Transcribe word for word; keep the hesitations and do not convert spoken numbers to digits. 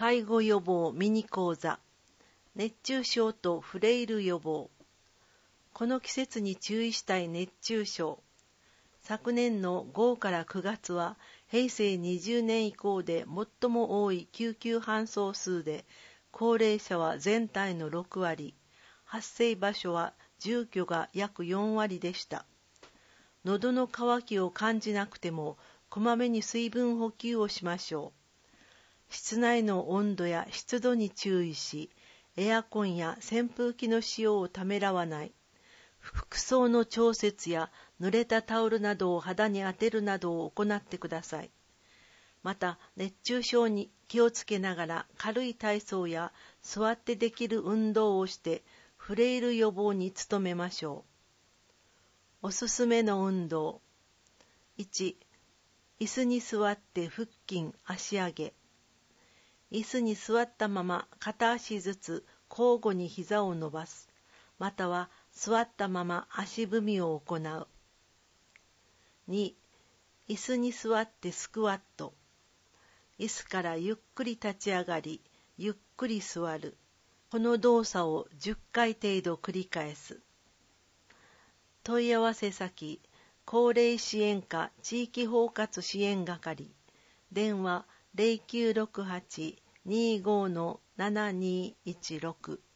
介護予防ミニ講座、熱中症とフレイル予防。この季節に注意したい熱中症。昨年のごからくがつはへいせいにじゅうねん以降で最も多い救急搬送数で、高齢者は全体のろくわり、発生場所は住居が約よんわりでした。喉の渇きを感じなくても、こまめに水分補給をしましょう。室内の温度や湿度に注意し、エアコンや扇風機の使用をためらわない。服装の調節や濡れたタオルなどを肌に当てるなどを行ってください。また、熱中症に気をつけながら軽い体操や座ってできる運動をしてフレイル予防に努めましょう。おすすめの運動。いち、椅子に座って腹筋足上げ。椅子に座ったまま片足ずつ交互に膝を伸ばす。または座ったまま足踏みを行う。に、椅子に座ってスクワット。椅子からゆっくり立ち上がり、ゆっくり座る。この動作をじゅっかい程度繰り返す。問い合わせ先、高齢支援課地域包括支援係。電話ゼロきゅうろくはち にーごーのななにーいちろく。